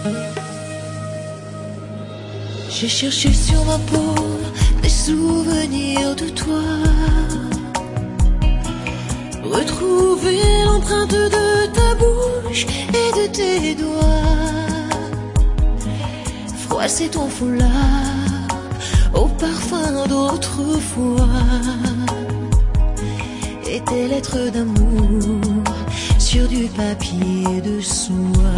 J'ai cherché sur ma peau des souvenirs de toi, retrouver l'empreinte de ta bouche et de tes doigts, froisser ton foulard au parfum d'autrefois, et tes lettres d'amour sur du papier de soie.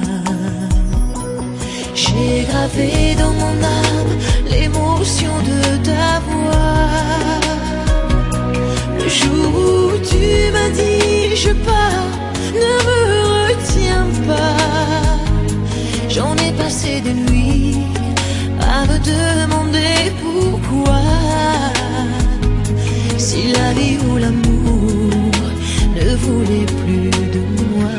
J'ai gravé dans mon âme l'émotion de ta voix. Le jour où tu m'as dit je pars, ne me retiens pas. J'en ai passé des nuits à me demander pourquoi. Si la vie ou l'amour ne voulait plus de moi.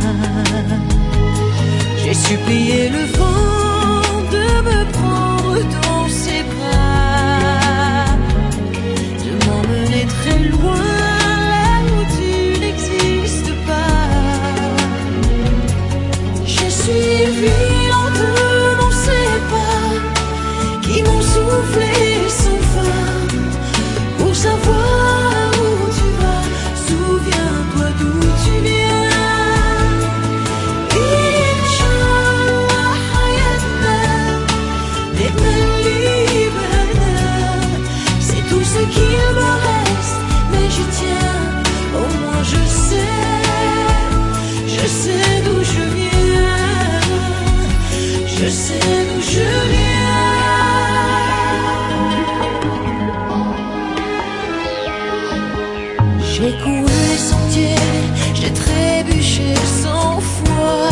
J'ai supplié le vent de me prendre dans ses bras, de m'emmener très loin là où tu n'existes pas. J'ai suivi lentement ces pas qui m'ont soufflé sans fin pour savoir où tu vas. Souviens-toi d'où tu viens. Je sais d'où je viens. J'ai couru les sentiers, j'ai trébuché sans foi,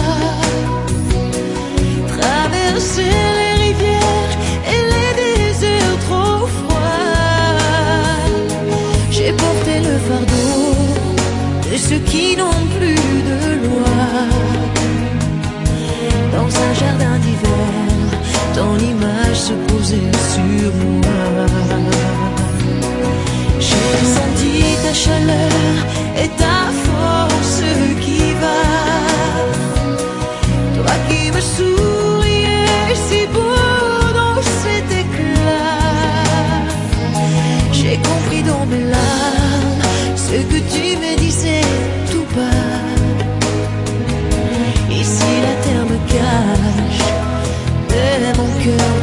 traversé les rivières et les déserts trop froids. J'ai porté le fardeau de ceux qui n'ont plus de loi. Dans un jardin d'hiver, ton image se posait sur moi. J'ai senti ta chaleur et ta force qui va. Toi qui me souriais si beau dans cet éclat. J'ai compris dans mes larmes ce que tu me disais tout bas. Ici la terre me cache, mais mon cœur